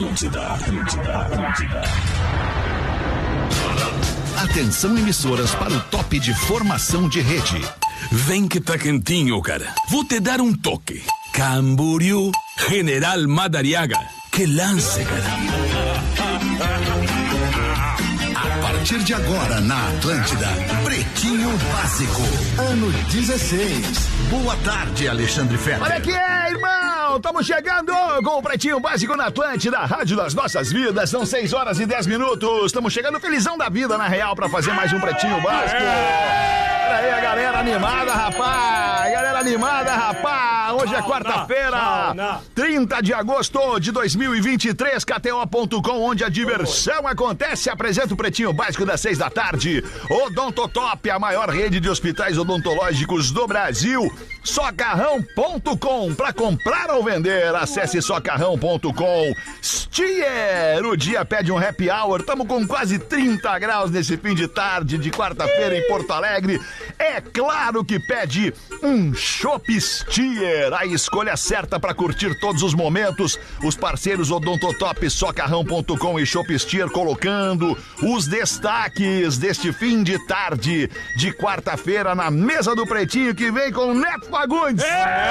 Atenção, emissoras, para o top de formação de rede. Vem que tá quentinho, cara. Vou te dar um toque. Camboriú, General Madariaga. Que lance, cara. A partir de agora, na Atlântida, Pretinho Básico, ano 16. Boa tarde, Alexandre Fetter. Olha aqui, irmão! Estamos chegando com o Pretinho Básico na Atlântida, Rádio das Nossas Vidas. São 6 horas e 10 minutos. Estamos chegando felizão da vida, na real, pra fazer mais um Pretinho Básico. Olha aí a galera animada, rapaz! Galera animada, rapaz! Hoje é quarta-feira, 30 de agosto de 2023, KTO.com, onde a diversão acontece. Apresenta o Pretinho Básico das 6 da tarde. Odontotop, a maior rede de hospitais odontológicos do Brasil. Socarrão.com, pra comprar ou vender, acesse socarrão.com. Stier, o dia pede um happy hour. Tamo com quase 30 graus nesse fim de tarde de quarta-feira em Porto Alegre. É claro que pede um Chopp Stier, a escolha certa para curtir todos os momentos. Os parceiros Odontotop, Socarrão.com e Chopp Stier colocando os destaques deste fim de tarde de quarta-feira na mesa do Pretinho, que vem com Neto Fagundes.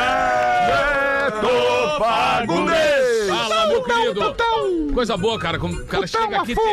Neto Fagundes! Fala, meu querido! Coisa boa, cara, como o cara chega aqui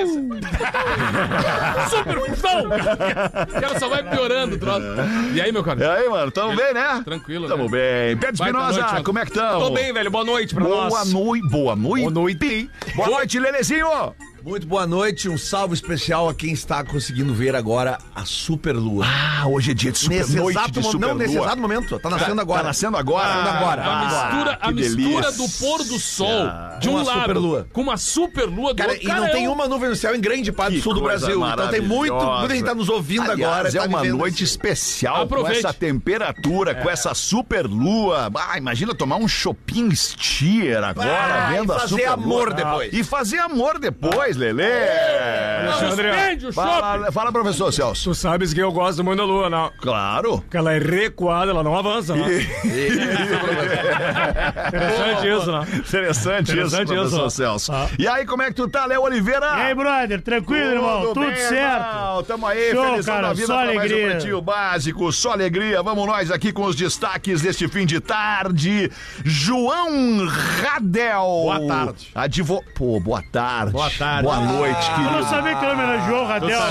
super fufão! O cara só vai piorando o troço. E aí, meu cara? E aí, mano, tamo bem, né? Tranquilo, tamo bem. Pedro Espinosa, como é que tamo? Tô bem, velho, boa noite pra nós. Boa noite. Boa noite, Lelezinho. Muito boa noite, um salve especial a quem está conseguindo ver agora a Superlua. Ah, hoje é dia de Superlua. Nesse exato momento, tá nascendo agora. Tá nascendo agora? A mistura do pôr do sol de um lado superlua. Com uma superlua do cara, outro. E não tem uma nuvem no céu em grande parte do sul do Brasil. Então tem muita gente tá nos ouvindo. Aliás, agora. É uma noite especial. Aproveite. Com essa temperatura, com essa superlua. Imagina tomar um Chopp Stier agora, vendo a superlua. E fazer amor depois. E fazer amor depois, Lelê. Alexandre, Fala, professor Celso. Tu sabes que eu gosto muito da lua, não? Claro. Porque ela é recuada, ela não avança, não? Interessante isso, não? Interessante isso, professor Celso. E aí, como é que tu tá, Léo Oliveira? E aí, brother, tranquilo, irmão? Tudo bem, certo? Irmão. Tamo aí, Show, felizão cara, da vida, só pra mais um alegria. Pretinho Básico, só alegria. Vamos nós aqui com os destaques deste fim de tarde. João Radel. Boa tarde. Pô, boa tarde. Boa tarde. Boa noite, querido. Eu não sabia que ele homenageou o Radel.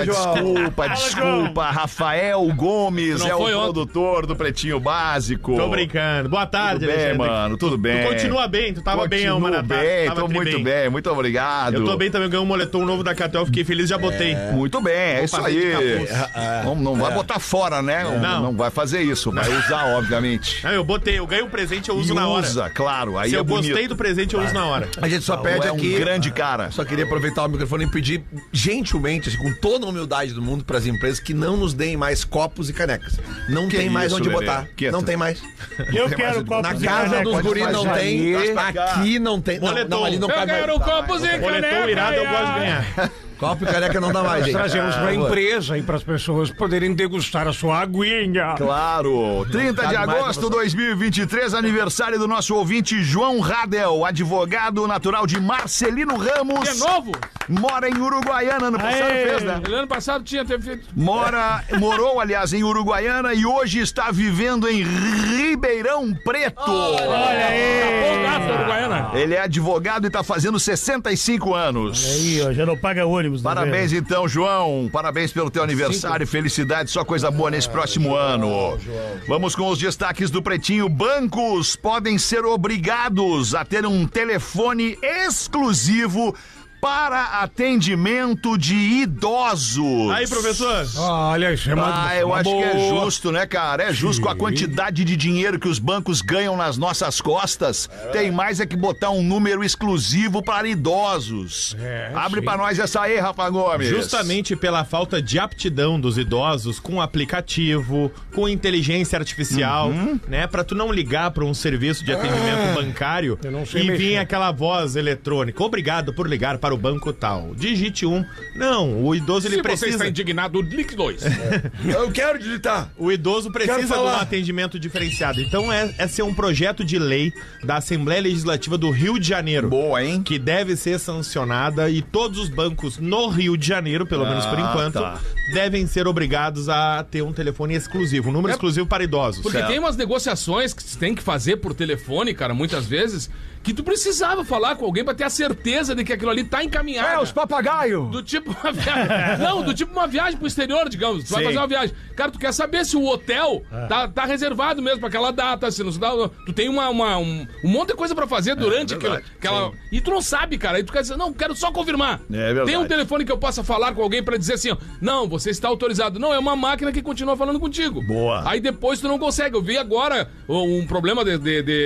Desculpa. Rafael Gomes é o produtor do Pretinho Básico. Tô brincando. Boa tarde, Tudo bem, Alexandre. mano, tudo bem. Tu continua bem, tu tava bem uma da tarde. Tô muito bem, muito obrigado. Eu tô bem também, ganhei um moletom novo da KTO, fiquei feliz, já botei. Muito bem, é isso aí. Não vai botar fora, né? Não vai fazer isso, vai usar, obviamente. Não, eu botei, eu ganhei um presente, eu uso na hora. Usa, claro, aí Se é eu bonito. gostei do presente, eu uso na hora. A gente só pede É um aqui. grande cara. Só queria aproveitar o microfone e pedir gentilmente, assim, com toda a humildade do mundo, para as empresas que não nos deem mais copos e canecas. Não tem mais isso, onde Lelê? botar. Não tem mais. Eu quero copos Na e casa caneca. dos guris não tem. Aqui não tem. Boletom. Não, ali não Eu cabe mais. quero copos e Moletom caneca. irado, eu gosto de ganhar. Copo e caneca não dá mais, gente. Trazemos pra Por favor. empresa e pras pessoas poderem degustar a sua aguinha. Claro, 30 de agosto de 2023, aniversário do nosso ouvinte João Radel, advogado natural de Marcelino Ramos. Que é novo? Mora em Uruguaiana, ano passado fez, né? Ele ano passado tinha feito. Morou, aliás, em Uruguaiana e hoje está vivendo em Ribeirão Preto. Olha aí. Uruguaiana. Ele é advogado e está fazendo 65 anos. Aí, ó, já não paga ônibus. né, Parabéns velho? então, João. Parabéns pelo teu aniversário. Felicidade, só coisa boa nesse próximo ano. Vamos com os destaques do Pretinho. Bancos podem ser obrigados a ter um telefone exclusivo para atendimento de idosos. Aí, professor. Olha, isso é Eu uma acho que é boa. justo, né, cara? É justo com a quantidade de dinheiro que os bancos ganham nas nossas costas. Tem mais é que botar um número exclusivo para idosos. Abre pra nós essa aí, Rafa Gomes. Justamente pela falta de aptidão dos idosos com aplicativo, com inteligência artificial, né? Pra tu não ligar pra um serviço de atendimento bancário Eu não sei e mexer. vir aquela voz eletrônica. Obrigado por ligar para para o banco tal. Digite 1. Não, o idoso ele precisa... Se você está indignado, ligue 2. Eu quero digitar. O idoso precisa de um atendimento diferenciado. Então, esse é um projeto de lei da Assembleia Legislativa do Rio de Janeiro. Boa, hein? Que deve ser sancionada e todos os bancos no Rio de Janeiro, pelo menos por enquanto, devem ser obrigados a ter um telefone exclusivo, um número exclusivo para idosos. Porque tem umas negociações que você tem que fazer por telefone, cara, muitas vezes, que tu precisava falar com alguém pra ter a certeza de que aquilo ali tá encaminhado. Os papagaios. Do tipo uma viagem. Não, do tipo uma viagem pro exterior, digamos. Tu vai fazer uma viagem. Cara, tu quer saber se o hotel tá reservado mesmo pra aquela data, se não se dá. Tu tem um monte de coisa pra fazer durante aquela. E tu não sabe, cara. Aí tu quer dizer, não, quero só confirmar. É verdade. Tem um telefone que eu possa falar com alguém pra dizer assim, ó, não, você está autorizado. Não, é uma máquina que continua falando contigo. Boa. Aí depois tu não consegue. Eu vi agora um problema de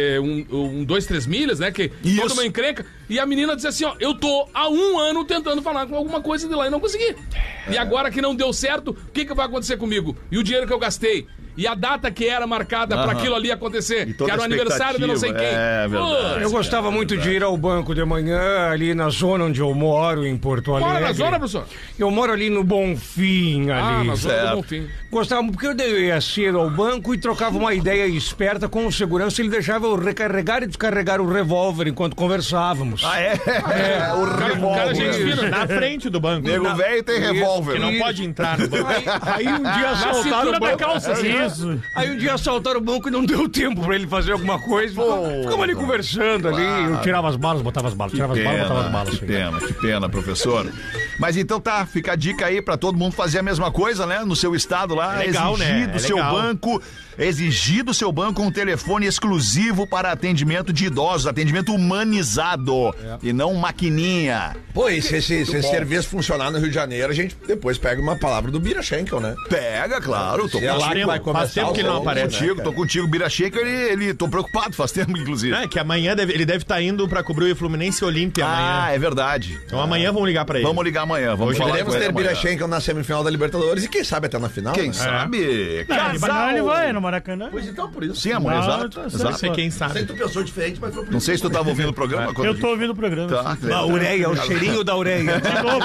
2, 3 milhas, né? Que toda uma encrenca. E a menina disse assim, ó, eu tô há 1 ano tentando falar com alguma coisa de lá e não consegui. E agora que não deu certo, o que vai acontecer comigo? E o dinheiro que eu gastei? E a data que era marcada pra aquilo ali acontecer? Que era o aniversário de não sei quem. É verdade. Eu gostava muito de ir ao banco de manhã, ali na zona onde eu moro, em Porto Alegre. Mora na zona, professor? Eu moro ali no Bonfim, ali. Na zona do Bonfim. Gostava porque eu ia cedo ao banco e trocava uma ideia esperta com o segurança. Ele deixava eu recarregar e descarregar o revólver enquanto conversávamos. O Cara, gente revólver. fina. Na frente do banco. Nego velho tem revólver. Que não pode entrar no banco. Aí um dia assaltaram o banco. Aí um dia assaltaram o banco e não deu tempo pra ele fazer alguma coisa. Ficamos ali conversando ali. Eu tirava as balas, botava as balas. Tirava as balas, botava as balas. Que pena, professor. Mas então tá, fica a dica aí pra todo mundo fazer a mesma coisa, né? No seu estado lá. Legal, exigir né? do seu banco. Exigir do seu banco um telefone exclusivo para atendimento de idosos, atendimento humanizado e não maquininha. Pô, e se esse serviço funcionar no Rio de Janeiro, a gente depois pega uma palavra do Bira Schenkel, né? Pega, claro. Faz tempo que não aparece. Tô contigo, Bira Schenkel, ele tô preocupado, faz tempo, inclusive. É, que amanhã ele deve estar indo pra cobrir o Fluminense Olímpia amanhã. É verdade. Então amanhã vamos ligar pra ele. Vamos ligar amanhã, vamos falar Podemos com ele ter Bira amanhã. Schenkel na semifinal da Libertadores e quem sabe até na final, Quem né? sabe? Ele vai no Maracanã. Pois então, por isso. Sim, amor, exato. Não sei quem Sei sabe. que tu pensou diferente, mas foi por Não sei se tu tava ouvindo o programa. Eu tô ouvindo o programa. Tá, A ureia, o cheirinho da ureia.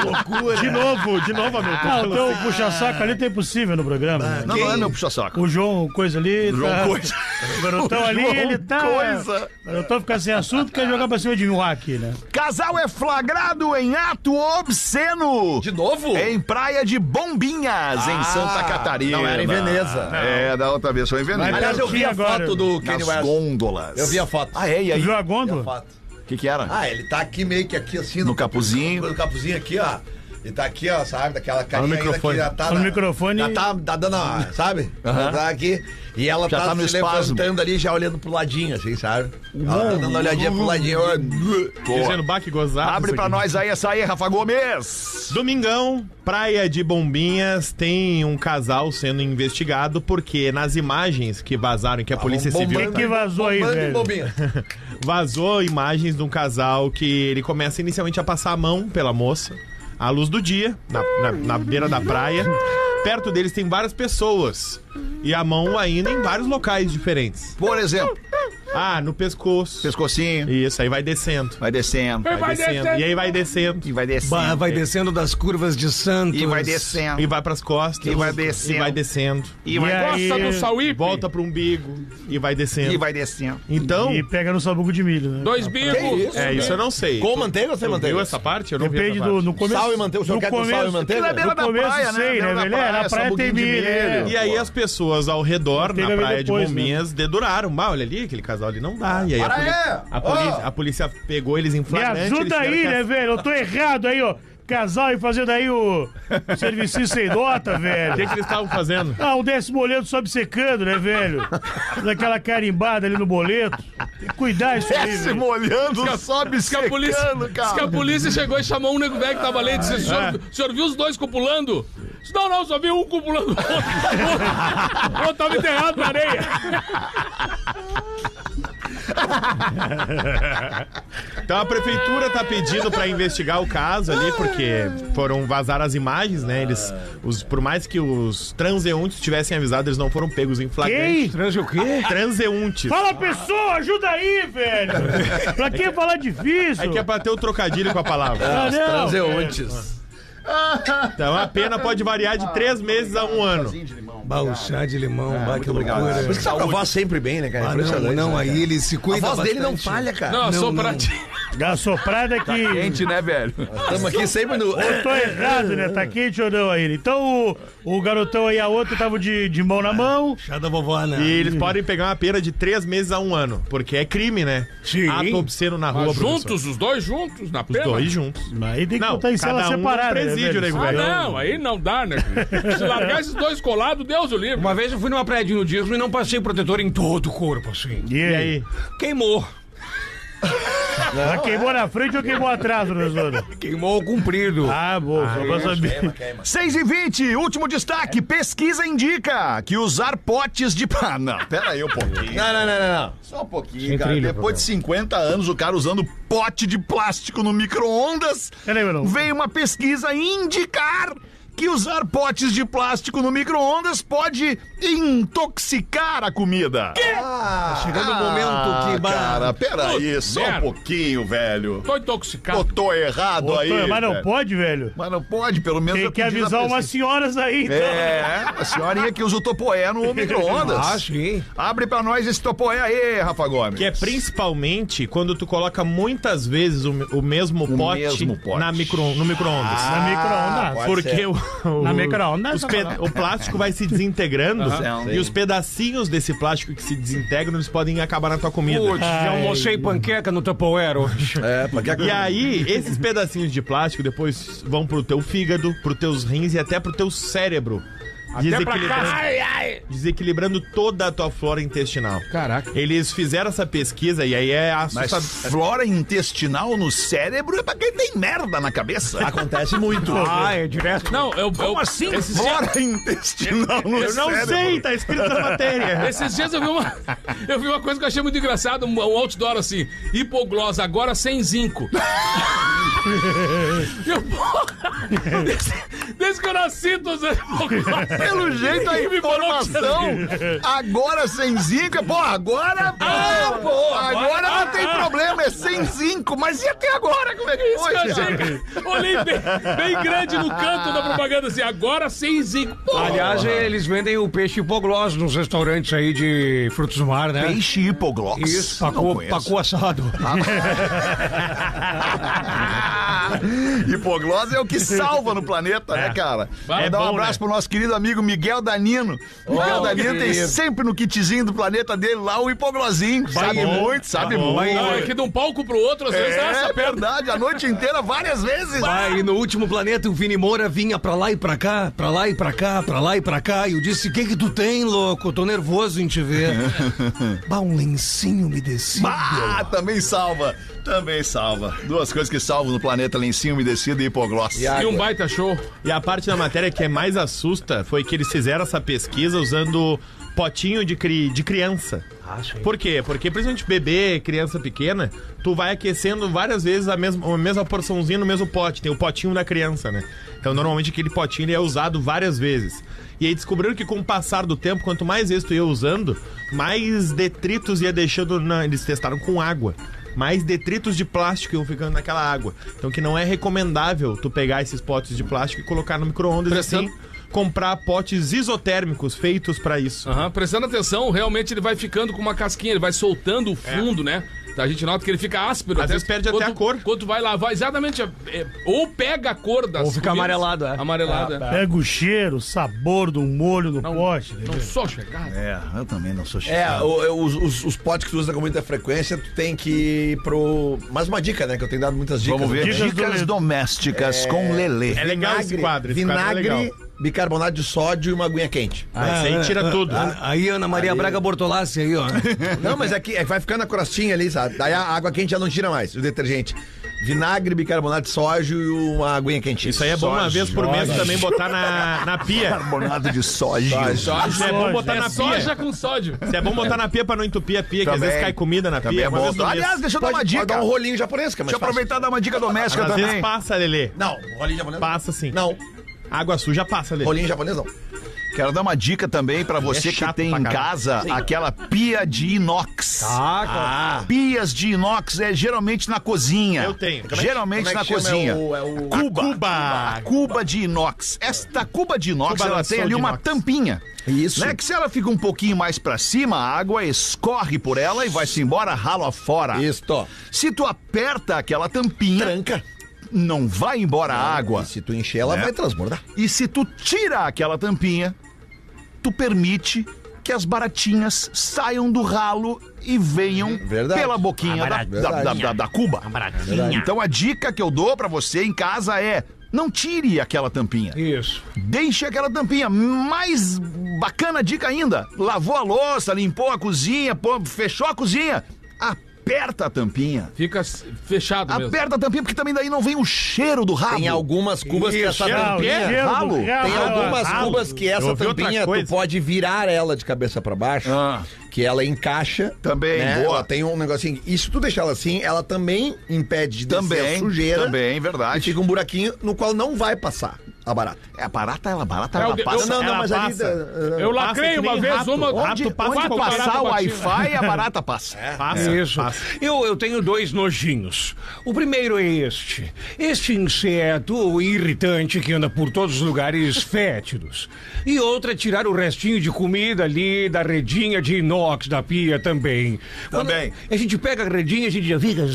De novo, amigo. Então o puxa-saco ali tá impossível no programa. Não é meu puxa-saco. O João Coisa ali. João tá... Coisa. O garotão ali, João ele tá. Coisa. O garotão fica sem assunto, quer jogar pra cima de mim aqui, né? Casal é flagrado em ato obsceno. De novo? Em Praia de Bombinhas, em Santa Catarina. Não, era em Veneza. Da outra vez foi em Veneza. Aliás, eu vi a Agora, foto do Kanye Nas West. gôndolas. Eu vi a foto. E aí? Viu a Vi a gôndola? foto. O que era? Ele tá aqui meio que aqui assim. No capuzinho. No capuzinho aqui, ó. Ele tá aqui, ó, sabe? Daquela carinha ainda que microfone. já tá... No microfone. Já tá dando, sabe? Já tá aqui. E ela Já tá, tá no se espasmo. levantando ali, já olhando pro ladinho, assim, sabe? Ela tá dando uma olhadinha pro ladinho. ó. Dizendo baque gozado. Abre isso pra aqui. nós aí essa aí, Rafa Gomes. Domingão, Praia de Bombinhas, tem um casal sendo investigado porque nas imagens que vazaram, que a Polícia Civil que vazou aí, bombando em velho? bombinha. vazou imagens de um casal que ele começa inicialmente a passar a mão pela moça, à luz do dia, na beira da praia. Perto deles tem várias pessoas e a mão ainda em vários locais diferentes. Por exemplo, No pescoço. pescocinho. Isso, aí vai descendo. Vai descendo. Vai descendo. E aí vai descendo. E vai descendo. Vai descendo das curvas de Santos. E vai descendo. E vai pras costas. E vai descendo. E vai descendo. E vai aí- Costa do Sauípe. Volta pro umbigo. E vai descendo. E vai descendo. Então, E pega no sabugo de milho, né? 2 bicos. isso eu não sei. Com manteiga ou sem Tu manteiga? viu essa parte? Eu não vi Depende essa parte. no começo. Sal e manteiga. O senhor no quer com sal e começo- manteiga? Aquilo é beira No da começo praia, né? sei, Beira né, da velho? Na praia sabuguinho tem de milho, E aí as pessoas ao redor, Tem na que ver praia depois, de Bombinhas, deduraram. Olha ali, aquele casal ali não dá. E aí a polícia pegou eles em Me flagrante. eles ajuda tiveram aí, que né, velho? Eu tô errado aí, ó. Casal e fazendo aí o serviço sem nota, O velho. que eles estavam fazendo? O 10º boleto sobe secando, né, velho? Daquela carimbada ali no boleto. Tem que cuidar isso aí, Desce velho. molhando, sobe Diz que a polícia, secando, diz que a cara. polícia chegou e chamou um nego velho que tava ali e disse: o senhor viu os dois copulando? Disse, não, só vi um copulando o outro. O outro tava enterrado na areia. Então a prefeitura tá pedindo pra investigar o caso ali, porque foram vazar as imagens, né? Por mais que os transeuntes tivessem avisado, eles não foram pegos em flagrante. Transe o quê? Transeuntes. Fala, pessoa, ajuda aí, velho. Pra que falar difícil? É que é pra ter o trocadilho com a palavra. Transeuntes. Então a pena pode variar de 3 meses a 1 ano. O chá de limão, que loucura. Por isso que tá com a voz sempre bem, né, cara? Não, aí ele se cuida. A voz dele não bastante. falha, cara. Não, sopradinho. Dá uma soprada que... Quente, né, velho? Estamos aqui sempre no... Eu tô errado, né? Tá quente ou não aí? Então o garotão aí, a outra, tava de mão na mão. Chá da vovó, né? E eles podem pegar uma pena de 3 meses a 1 ano, porque é crime, né? Sim. Ato obsceno na rua, Mas juntos, os dois juntos, na Os pena? 2 juntos. Aí tem que Não, botar em cela cada um separada. num presídio, né, nego velho? velho? Não, aí não dá, né? Se largar esses dois colados, Deus o livre. Uma vez eu fui numa praia de nudismo e não passei protetor em todo o corpo, assim. E aí? Queimou. Ela queimou na frente ou queimou atrás, professor? Queimou o comprido. Ah, bom, só pra saber. 6h20, último destaque. Pesquisa indica que usar potes de... Ah, não, pera aí um pouquinho. Não. Só um pouquinho, Sem cara. trilha, Depois de 50 anos, o cara usando pote de plástico no micro-ondas, Peraí, meu irmão. veio uma pesquisa indicar que usar potes de plástico no micro-ondas pode intoxicar a comida. Chegando o momento que... Cara, peraí, só um merda. pouquinho, velho. Tô intoxicado. Eu tô errado aí, Mas não velho. pode, velho. Mas não pode, pelo menos... Tem eu que pedi na avisar umas pesquisa. senhoras aí, então. É, a senhorinha que usa o topoé no micro-ondas. Ah, sim. Abre pra nós esse topoé aí, Rafa Gomes. Que é principalmente quando tu coloca muitas vezes o mesmo pote mesmo pote. no micro-ondas. Na micro-ondas. Porque Na micro-ondas. o plástico vai se desintegrando Aham. e os pedacinhos desse plástico que se desintegram, eles podem acabar na tua comida. Putz, já almocei panqueca no Tupperware hoje. E aí, esses pedacinhos de plástico depois vão pro teu fígado, pros teus rins e até pro teu cérebro. Desequilibrando toda a tua flora intestinal. Caraca. Eles fizeram essa pesquisa e aí é Mas assustador. flora intestinal no cérebro é pra quem tem merda na cabeça. Acontece muito. É direto. Não, Como assim? Esses Flora intestinal no Eu não cérebro. sei, tá escrito na matéria. Esses dias eu vi uma coisa que eu achei muito engraçada, um outdoor assim, hipoglose agora sem zinco. Eu, porra, desde que eu nasci, tô usando hipoglose. Pelo jeito, a Ninguém me falou que informação agora sem zinco é... Pô, agora... agora não tem problema, é sem zinco. Mas e até agora? Como é que Isso foi, que eu gente? achei. Olhei bem grande no canto da propaganda assim, agora sem zinco. Porra. Aliás, eles vendem o peixe hipoglós nos restaurantes aí de frutos do mar, né? Peixe hipoglós. Isso, Não conheço. pacu assado. Hipoglose é o que salva no planeta, né, cara? É Dar um bom, abraço né? pro nosso querido amigo Miguel Danino. Miguel Danino tem sempre no kitzinho do planeta dele lá o hipoglosinho. Sabe bom. muito, sabe bom. muito. Não, é que de um palco pro outro, às vezes essa É perna. verdade, a noite inteira, várias vezes. E no último planeta o Vini Moura vinha pra lá e pra cá, pra lá e pra cá, pra lá e pra cá. E eu disse: que tu tem, louco? Eu tô nervoso em te ver. Um lencinho umedecido. Também salva. Também salva. Duas coisas que salvam no planeta: lencinho umedecido e hipoglose. E um baita show. E a parte da matéria que mais assusta foi que eles fizeram essa pesquisa usando potinho de criança. Por quê? Porque principalmente bebê, criança pequena, tu vai aquecendo várias vezes a mesma porçãozinha no mesmo pote. Tem o potinho da criança, né? Então normalmente aquele potinho ele é usado várias vezes. E aí descobriram que com o passar do tempo, quanto mais vezes tu ia usando, mais detritos ia deixando... Eles testaram com água. Mais detritos de plástico iam ficando naquela água. Então que não é recomendável tu pegar esses potes de plástico e colocar no micro-ondas e assim comprar potes isotérmicos feitos pra isso. Prestando atenção, realmente ele vai ficando com uma casquinha, ele vai soltando o fundo, né? A gente nota que ele fica áspero. Às vezes perde até a cor. Quando tu vai lavar, exatamente, ou pega a cor das Ou fica comidas, amarelado, é. Amarelado, Pega o cheiro, o sabor do molho no pote. Não sou chegado. Eu também não sou chegado. Os potes que tu usa com muita frequência, tu tem que ir pro... Mais uma dica, né? Que eu tenho dado muitas dicas. Vamos ver. Dicas Dicas do- domésticas com Lelê. É legal esse quadro. Esse quadro é legal. bicarbonato de sódio e uma aguinha quente. Isso aí tira tudo. Aí Ana Maria Braga Bortolassi aí, ó. Não, mas aqui vai ficando a crostinha ali, sabe? Daí a água quente já não tira mais, o detergente. Vinagre, bicarbonato de sódio e uma aguinha quentinha. Isso aí é bom uma vez por mês também botar na pia. Carbonato de soja. Isso é bom botar na pia. Soja com sódio. Isso é bom botar na pia pra não entupir a pia, que às Também. vezes cai comida na Também pia. é uma bom. vez no mês. Aliás, deixa eu dar uma Pode dica. dar um rolinho japonês, que é mais Deixa eu aproveitar e dar uma dica doméstica Às vezes também. passa, Lelê. Não, rolinho japonês Passa sim. não. Água suja passa, Lelê. Rolinho japonês não. Quero dar uma dica também pra você que chato tem pra em caralho. casa aquela pia de inox. Pias de inox é geralmente na cozinha. Eu tenho. Geralmente Como é na que chama? cozinha. É o A cuba de inox. Esta cuba de inox, Cuba ela lançou tem ali de uma inox. tampinha. Isso. Né? Que se ela fica um pouquinho mais pra cima, a água escorre por ela e vai-se embora ralo afora. Isto. Se tu aperta aquela tampinha, Tranca. não vai embora a água. E se tu encher, ela Né? vai transbordar. E se tu tira aquela tampinha, tu permite que as baratinhas saiam do ralo e venham Verdade. pela boquinha da cuba. Então a dica que eu dou pra você em casa é: não tire aquela tampinha. Isso. Deixe aquela tampinha. Mais bacana dica ainda: lavou a louça, limpou a cozinha, fechou a cozinha. Aperta a tampinha. Fica fechado mesmo. Aperta a tampinha, porque também daí não vem o cheiro do rabo. Tem algumas cubas que essa tampinha... ralo. Tem algumas cubas que essa ouvi outra tampinha tu coisa. pode virar ela de cabeça pra baixo, que ela encaixa. Também, né? boa. Ela tem um negocinho. E se tu deixar ela assim, ela também impede de descer a sujeira. Também, E verdade. fica um buraquinho no qual não vai passar a barata. É, a barata, ela eu- passa. Não, ela mas ali... passa. Eu lacrei que uma nem vez rato. uma. Onde passa onde com passar barata o batina. Wi-Fi, a barata passa. Passa. Isso. Passa. Eu tenho dois nojinhos. O primeiro é este. Este inseto irritante que anda por todos os lugares fétidos. E outra é tirar o restinho de comida ali da redinha de inox da pia também. Também. Quando a gente pega a redinha, a gente já fica...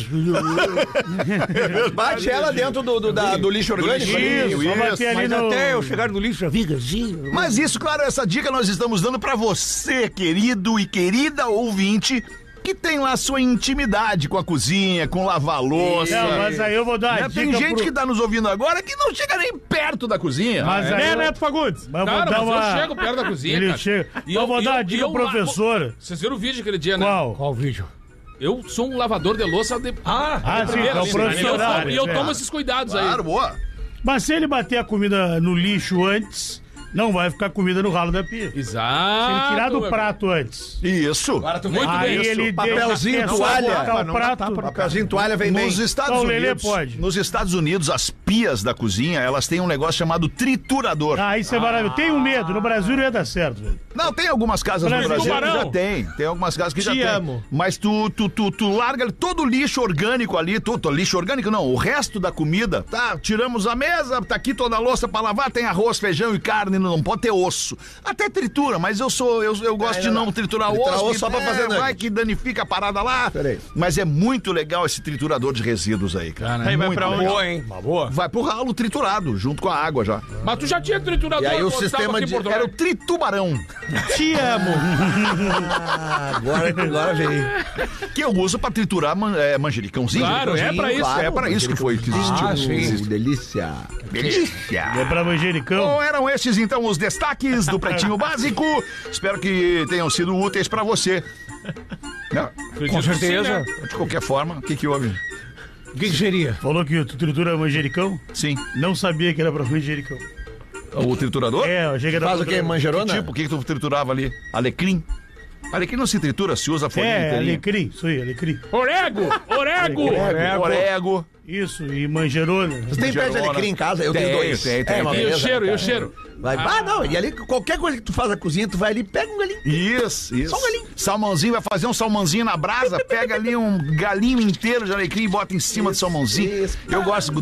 Bate ela dentro do lixo orgânico. Isso, só bater ali Mas no... até eu chegar no lixo já fica assim... Mas isso, claro, essa dica nós estamos dando pra você, querido e querida ouvinte, que tem lá sua intimidade com a cozinha, com lavar louça. Não, mas aí eu vou dar Né? uma Tem dica gente pro... que tá nos ouvindo agora que não chega nem perto da cozinha. Mas aí eu... Neto Fagundes? Mas eu vou Cara, dar mas uma... eu chego perto da cozinha, Ele cara. chega. E Eu vou dar uma e dica, eu professora. Vocês viram o vídeo aquele dia, né? Qual? Qual vídeo? Eu sou um lavador de louça de... Ah, sim, primeira é o linha, né? profissional. E eu tomo esses cuidados aí. Claro, boa. Mas se ele bater a comida no lixo antes, não vai ficar comida no ralo da pia. Exato. Se ele tirar do meu prato antes. Isso. Muito Aí bem. ele Papelzinho, deixa toalha. colocar o prato. Papelzinho, toalha, vem bem. Nos Estados Então, o Lelê Unidos, pode. nos Estados Unidos, as pias da cozinha, elas têm um negócio chamado triturador. Ah, isso é maravilhoso. Tenho medo. No Brasil não ia dar certo, velho. Não, tem algumas casas no Brasil, Brasil que tubarão. já tem. Tem algumas casas que já Te tem. amo. Mas tu larga todo o lixo orgânico ali, lixo orgânico não, o resto da comida, tá? Tiramos a mesa, tá aqui toda a louça pra lavar, tem arroz, feijão e carne, não pode ter osso. Até tritura, mas eu gosto de não triturar o Triturar osso. osso só pra fazer vai nugget. que danifica a parada lá. Peraí. Mas é muito legal esse triturador de resíduos aí, cara. Aí vai Muito pra onde? legal. Boa, hein? Uma boa. Vai pro ralo triturado, junto com a água já. Mas tu já tinha triturador E aí o quando sistema tava aqui em de- Porto Era o Alegre. tritubarão, Te amo. Agora veio. que eu uso pra triturar manjericãozinho. Claro, é pra isso. É pra isso que foi que existiu. Ah, sim. Delícia. Delícia. É pra manjericão. Bom, eram estes então os destaques do Pretinho Básico. Espero que tenham sido úteis pra você. Não, Com certeza. de qualquer forma, o que houve? O que seria? Falou que tu tritura manjericão? Sim. Não sabia que era pra manjericão. O triturador? É, eu achei que era Faz pra o quê? triturar. Manjerona? Tipo, o que tu triturava ali? Alecrim? Alecrim não se tritura, se usa a folhinha É, inteirinha. alecrim. Isso aí, alecrim. Orego! Orego! Orego. Isso, e manjerona. Você tem pé de alecrim em casa? Eu tenho Tem, dois. tem. uma E o beleza, cheiro, né, e o cara? cheiro? Vai, não, e ali qualquer coisa que tu faz na cozinha, tu vai ali, pega um galinho. Isso. Só um galinho. Salmãozinho, vai fazer um salmãozinho na brasa, pega ali um galinho inteiro de alecrim e bota em cima do salmãozinho. isso. Eu gosto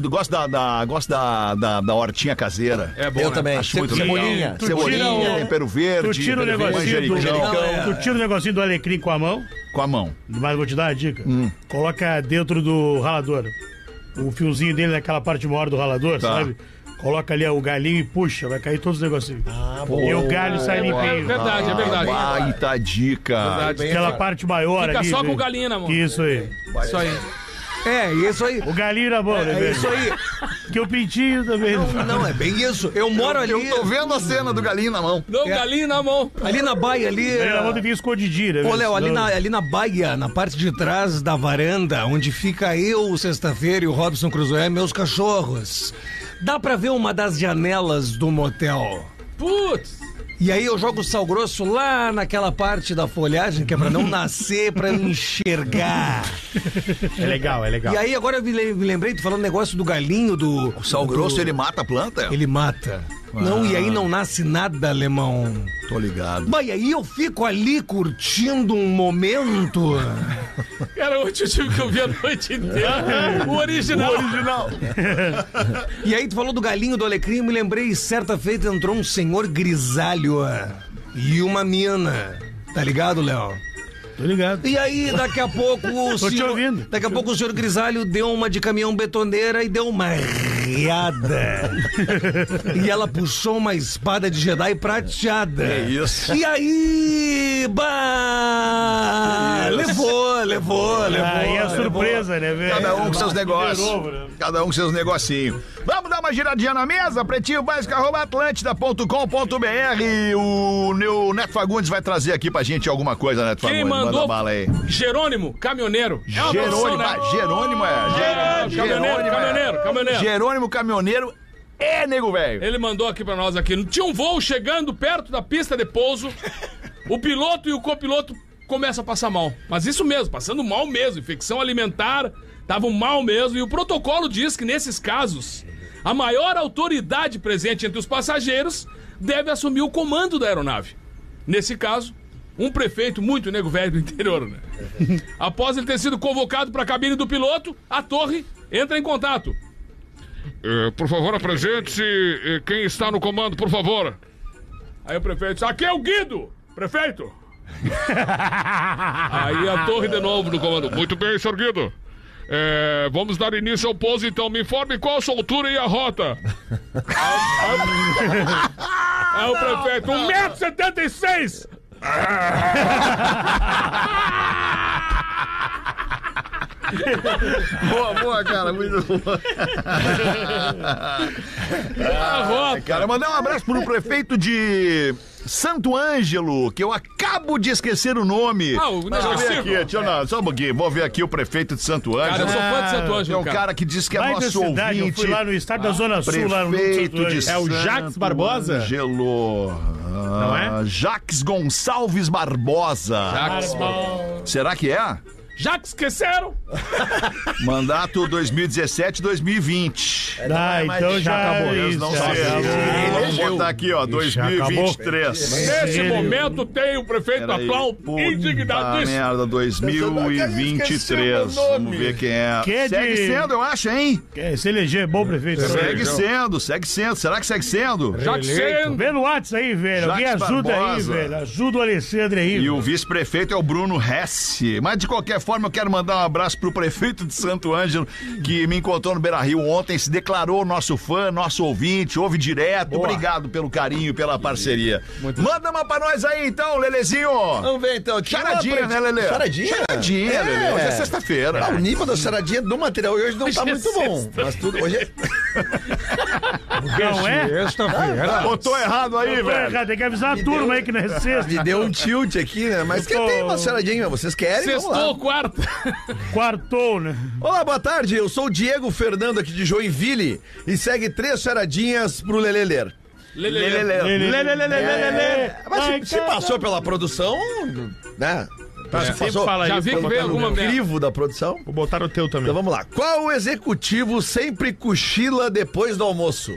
da hortinha caseira. É bom, Eu né? também. Acho muito legal. Cebolinha. Tu Cebolinha, tira o- tempero verde, Tu tira o negocinho do... manjericão. Tu tira o negocinho do alecrim com a mão, Com a mão. mas vou te dar uma dica. Coloca dentro do ralador. O fiozinho dele naquela parte maior do ralador, Tá. sabe? Coloca ali ó, o galinho e puxa, vai cair todos os negocinhos. E o galho sai É limpinho. verdade, é verdade. Baita dica. Verdade. Aquela parte maior Fica ali. só né? com galinha na mão. Isso aí. Isso aí. É, isso aí. O galinho na mão, né, É velho? isso aí. Que o pintinho também. Não, é bem isso. Eu moro ali. Eu tô vendo a cena do galinho na mão. Não, galinho na mão. Ali na baia, ali. Galinho na mão tem que escondidinho, né, Ô, velho? Léo, Senão- ali na baia, na parte de trás da varanda, onde fica eu, sexta-feira, e o Robson Cruzoé, meus cachorros. Dá pra ver uma das janelas do motel. Putz. E aí eu jogo o sal grosso lá naquela parte da folhagem, que é pra não nascer, pra eu enxergar. É legal, é legal. E aí agora eu me lembrei, tu falando negócio do galinho, do... O sal grosso, ele mata a planta? Ele mata. Não, e aí não nasce nada, alemão. Tô ligado. Mas e aí eu fico ali curtindo um momento. Cara, ontem eu tive que ouvir a noite inteira. O original. E aí tu falou do galinho do alecrim, eu me lembrei, certa feita entrou um senhor grisalho e uma mina. Tá ligado, Léo? Tô ligado. E aí, daqui a pouco o Tô te senhor, ouvindo. daqui a pouco o senhor Grisalho deu uma de caminhão betoneira e deu uma riada. E ela puxou uma espada de Jedi prateada. É isso. E aí, levou. Aí é a surpresa, né, velho? Cada um com seus negócios. De novo, né? Cada um com seus negocinhos. Vamos dar uma giradinha na mesa? pretinhobásico@atlântida.com.br. O Neto Fagundes vai trazer aqui pra gente alguma coisa, Neto Quem Fagundes. mandou? Manda bala aí. Jerônimo, caminhoneiro. É uma profissão, Jerônimo, né? Jerônimo Caminhoneiro. Jerônimo Caminhoneiro é nego velho. Ele mandou aqui pra nós aqui. Tinha um voo chegando perto da pista de pouso. O piloto e o copiloto começam a passar mal. Mas isso mesmo, passando mal mesmo. Infecção alimentar, estavam mal mesmo. E o protocolo diz que nesses casos, a maior autoridade presente entre os passageiros deve assumir o comando da aeronave. Nesse caso, um prefeito muito nego velho do interior, né? Após ele ter sido convocado para a cabine do piloto, a torre entra em contato. Por favor, apresente-se quem está no comando, por favor. Aí o prefeito diz, aqui é o Guido, prefeito. Aí a torre de novo no comando. Muito bem, senhor Guido. Vamos dar início ao pouso, então. Me informe qual a sua altura e a rota. Aí o prefeito, 1,76 m. Boa, cara, muito boa. A rota. Cara, mandar um abraço pro prefeito de Santo Ângelo, que eu acabo de esquecer o nome. O Deixa eu ver Negocivo. aqui, só um pouquinho. Vou ver aqui o prefeito de Santo Ângelo. Cara, eu sou fã de Santo É Ângelo, um cara que diz que é Vai da nosso cidade, eu ouvinte. fui lá no estado da Zona Sul, lá no Prefeito Santo de Ângelo. É o Jacques Santo Barbosa? Ângelo. Não é? Jacques Gonçalves Barbosa. Será que é? Já que esqueceram? Mandato 2017-2020. Então já acabou. isso, Não já sei. acabou. Vamos botar aqui, ó, 2023. Nesse momento tem o prefeito Peraí. atual Puta indignadíssimo. merda, 2023. Vamos ver quem é. Que é de- Segue sendo, eu acho, hein? Se eleger, bom prefeito. Segue sendo. Será que segue sendo? Já que sendo. Vê no WhatsApp aí, velho. Alguém Jacques ajuda aí, Barbosa. velho. Ajuda o Alessandro aí. E o velho. vice-prefeito é o Bruno Hesse. Mas de qualquer forma, eu quero mandar um abraço pro prefeito de Santo Ângelo, que me encontrou no Beira-Rio ontem, se declarou nosso fã, nosso ouvinte, ouve direto. Obrigado pelo carinho, pela parceria. Manda uma pra nós aí, então, Lelezinho. Vamos ver então. Tinha uma Charadinha, né, Lele? Charadinha? Charadinha, Lele. Hoje é sexta-feira. O nível da charadinha do material hoje não tá muito bom. Mas tudo. Hoje é. Não é? Sexta-feira. Botou errado aí, velho. Tem que avisar a turma aí que não é sexta. Me deu um tilt aqui, né? Mas que tem uma charadinha, vocês querem? Vamos lá. Sextou quarta. Quartou, né? Olá, boa tarde. Eu sou o Diego Fernando aqui de Joinville e segue 3 charadinhas pro Lelê ler. Mas se passou pela produção, né? Passou. fala Já isso, vi que vou veio botar no alguma meu. merda. Crivo da produção. Vou botar o teu também. Então vamos lá. Qual executivo sempre cochila depois do almoço?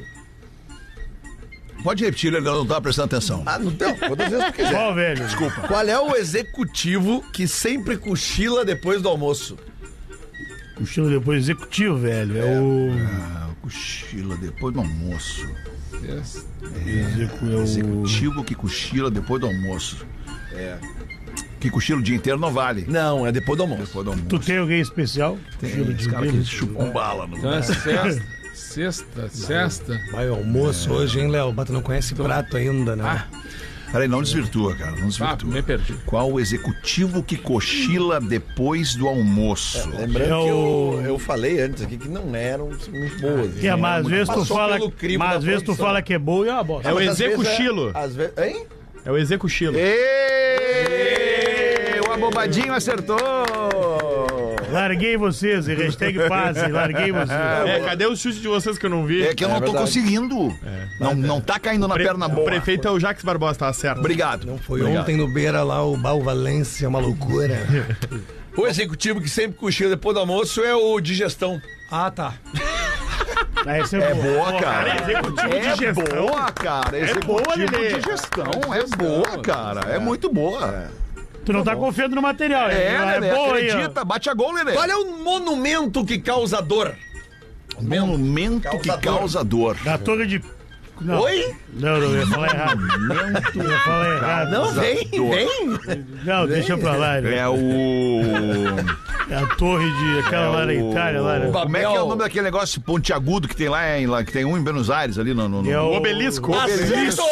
Pode repetir, ele não tá prestando atenção. Ah, não tem. Quantas vezes tu quiser. Ó, velho. Desculpa. Qual é o executivo que sempre cochila depois do almoço? O estilo depois executivo, velho. É o. Cochila depois do almoço. o... Executivo que cochila depois do almoço. Que cochila o dia inteiro não vale. Não, é depois do almoço. Depois do almoço. Tu tem alguém especial? Estilo de Esse cara inteiro? que chupou bala no Então é sexta. Vai o almoço hoje, hein, Léo? Bata não conhece prato ainda, né? Peraí, não desvirtua, cara. Não desvirtua. me perdi. Qual o executivo que cochila depois do almoço? Lembrando que eu falei antes aqui que não eram muito boas. Mas às vezes tu fala, que é boa e é uma bosta. É o execuchilo. Às vezes, hein? É o execuchilo. O abobadinho acertou! Larguei vocês, e hashtag passe, larguei vocês. Cadê o chute de vocês que eu não vi? É que eu não tô conseguindo. Não tá caindo na perna boa. O prefeito é o Jacques Barbosa, tá certo. Obrigado. Não foi ontem no Beira lá, o Bal Valência, uma loucura. O executivo que sempre cochila depois do almoço é o digestão. Ah, tá. É boa, cara. Executivo de gestão. Boa, cara. Executivo de gestão. É boa, cara. É muito boa. Tu não tá confiando no material, Lelê, boa aí, acredita. Bate a gol, Lelê. Qual é o monumento que causa dor? Monumento que causa dor. Da torre de... Não. Oi? Não, eu ia falar errado. Eu ia falar errado. Não, vem. Não, deixa pra lá. É o... É a torre de... Aquela lá na Itália, lá, né? Como é que é o nome daquele negócio pontiagudo que tem lá, que tem um em Buenos Aires, ali no... É o Obelisco. Obelisco!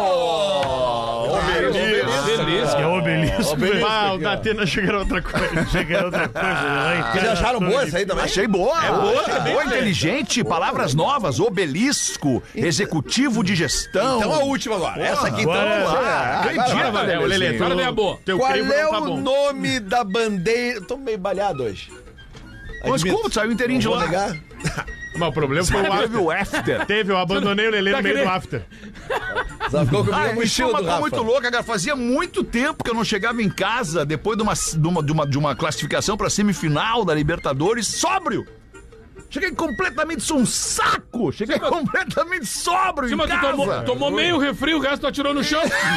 É o obelisco. O da Atena chegaram a outra coisa. Chega outra coisa, lá em Itália. Vocês acharam a torre boa de- essa aí também? Achei boa. Boa, inteligente, palavras novas, obelisco, executivo de gestão. Então a última agora. Essa aqui então. Agora- Acredita, Lelê, Lelê. Lelê, Agora vem a boa. Teu Qual crivo é não tá o bom. nome da bandeira? Eu tô meio balhado hoje. Mas como? Tu saiu inteirinho de Vou lá? negar. Mas o problema foi o Teve after. o after. Teve, eu abandonei o Lelê no meio do after. Só ficou comigo Ah, a isso é mochila uma do coisa Rafa. muito louca, cara. Fazia muito tempo que eu não chegava em casa depois de uma classificação pra semifinal da Libertadores sóbrio. Cheguei completamente sonsaco. Cheguei completamente sóbrio Sim, em mas tu casa. tomou meio refri, o resto tu atirou no chão.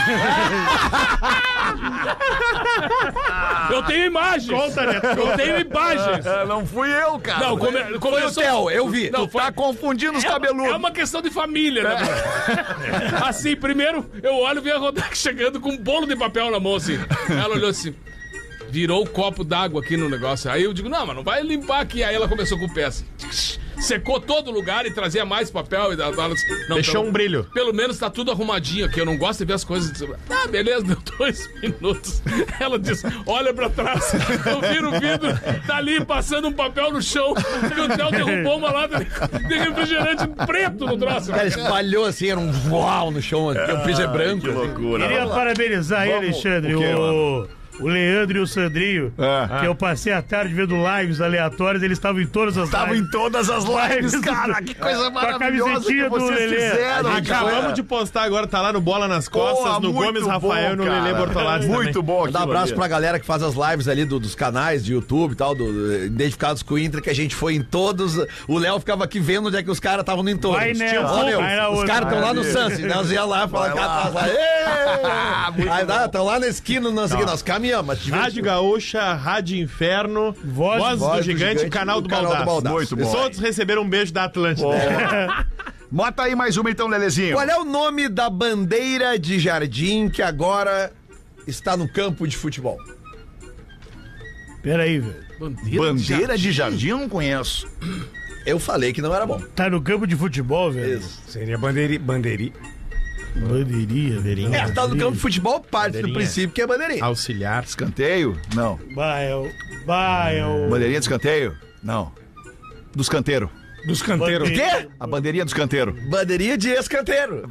Eu tenho imagens. Conta, né? Eu tenho imagens. Não fui eu, cara. Não, Foi o começou... Theo, eu vi. Não, Tá confundindo os cabeludos. É uma questão de família, né? Assim, primeiro eu olho e vi a Rodak chegando com um bolo de papel na mão, assim. Ela olhou assim, virou o copo d'água aqui no negócio. Aí eu digo, não, mas não vai limpar aqui. Aí ela começou com o pé assim. Secou todo lugar e trazia mais papel. E não, Deixou um brilho. Pelo menos tá tudo arrumadinho aqui. Eu não gosto de ver as coisas. Ah, beleza, deu 2 minutos. Ela disse: olha pra trás. Eu viro o vidro, tá ali passando um papel no chão. E o Theo derrubou uma lata de refrigerante preto no troço. Ela espalhou assim, era um voal no chão, o piso é branco. Que loucura. Queria parabenizar aí, Alexandre, O quê, o Leandro e o Sandrinho, que eu passei a tarde vendo lives aleatórias, eles estavam em todas as Estavam em lives. todas as lives, cara. Que coisa Com a maravilhosa que camisetinha do vocês Lelê. fizeram. Acabamos de postar agora, tá lá no Bola nas Costas, Pô, no muito Gomes bom, Rafael e no cara. Lelê Bortolatti Muito também. bom. Dá um abraço pra galera que faz as lives ali dos canais de YouTube e tal, identificados com o Inter, que a gente foi em todos. O Léo ficava aqui vendo onde é que os caras estavam em todos. Vai nessa, Ó, meu, vai na os outra. caras estão lá no Santos, nós ia lá falar que atrás lá. Aí estão lá na esquina, nós caminhamos. Mas Rádio Gaúcha, Rádio Inferno, Voz do Gigante, Canal do Baldaço. Muito bom. Todos receberam um beijo da Atlântida. Bota aí mais uma então, Lelezinho. qual é o nome da bandeira de jardim que agora está no campo de futebol? Pera aí, velho. Bandeira de jardim eu não conheço. Eu falei que não era bom. Tá no campo de futebol, velho. Seria bandeirinha. Bandeirinha, velho. Tá no campo de futebol, parte do princípio que é bandeirinha. Auxiliar. Escanteio? Não. Vai, Bandeirinha de escanteio? Não. Do escanteiro. Dos canteiros. Quê? A bandeirinha do escanteiro. Bandeirinha de escanteiro.